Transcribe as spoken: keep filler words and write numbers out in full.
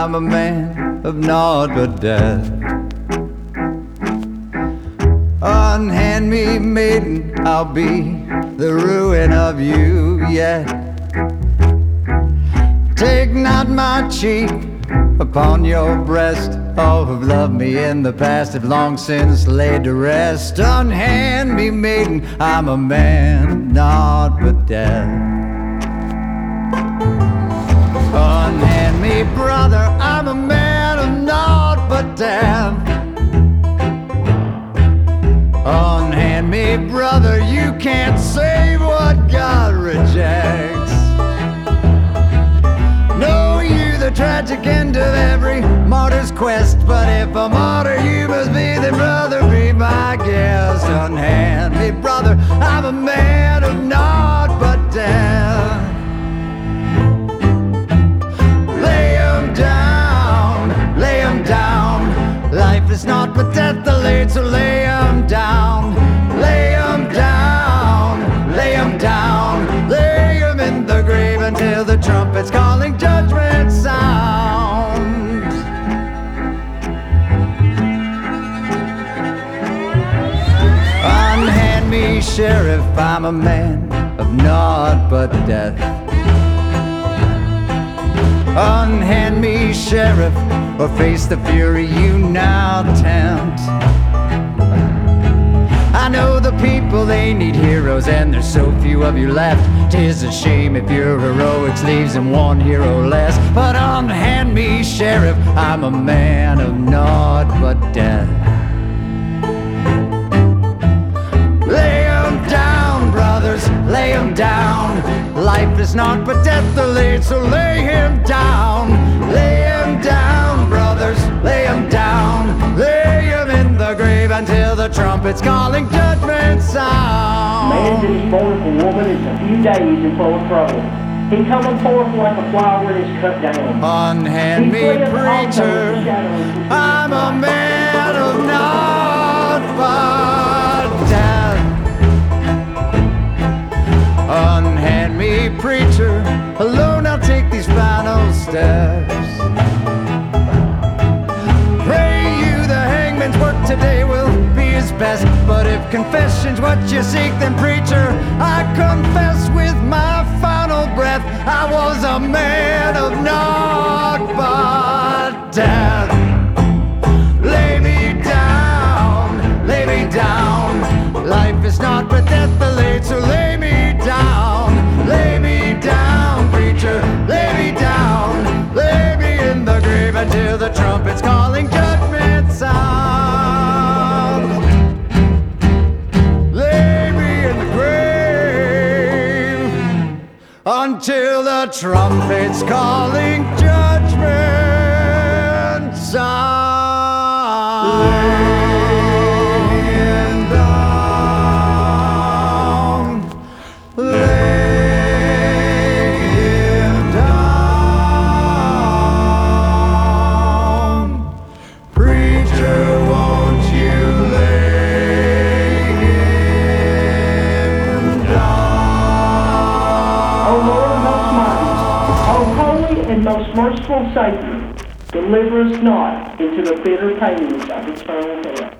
I'm a man of naught but death. Unhand me, maiden, I'll be the ruin of you yet. Take not my cheek upon your breast. All who've loved me in the past have long since laid to rest. Unhand me, maiden, I'm a man, naught but death. Unhand me, brother, I'm a man of naught but death. Unhand me, brother, you can't save what God rejects. Know you the tragic end of every martyr's quest, but if a martyr you must be, then brother, be my guest. Unhand me, brother, I'm a man of naught but death. Lay him down, lay him down. Life is naught but death delayed, so lay him down. Lay him down, lay him down. Lay him in the grave until the trumpet's calling judgment sounds. Unhand me, sheriff, I'm a man of naught but death. Unhand me, sheriff, or face the fury you now tempt. I know the people, they need heroes, and there's so few of you left. 'Tis a shame if your heroics leaves them one hero less. But unhand me, sheriff, I'm a man of naught but death. Lay him down, brothers, lay him down. Life is naught but death delayed, so lay him down. Lay him down, brothers, lay him down. Lay him in the grave until the trumpet's calling judgment sound. Man that is born of a woman is a few days and full of trouble. He cometh forth like a flower that is cut down. Unhand He me, fleeth also preacher, the shadow of the I'm a man of naught but death. Unhand me, preacher, alone I'll take these final steps. Pray you the hangman's work today will be his best. But if confession's what you seek, then preacher, I confess with my final breath, I was a man of naught but death. Lay me down, lay me down. Life is naught but death delayed, so lay me down. Lay me down, preacher, lay me down. Lay me in the grave until the trumpet's calling judgment sound. Lay me in the grave until the trumpet's calling judgment sound. Most merciful Savior, deliver us not into the bitter pains of eternal hell.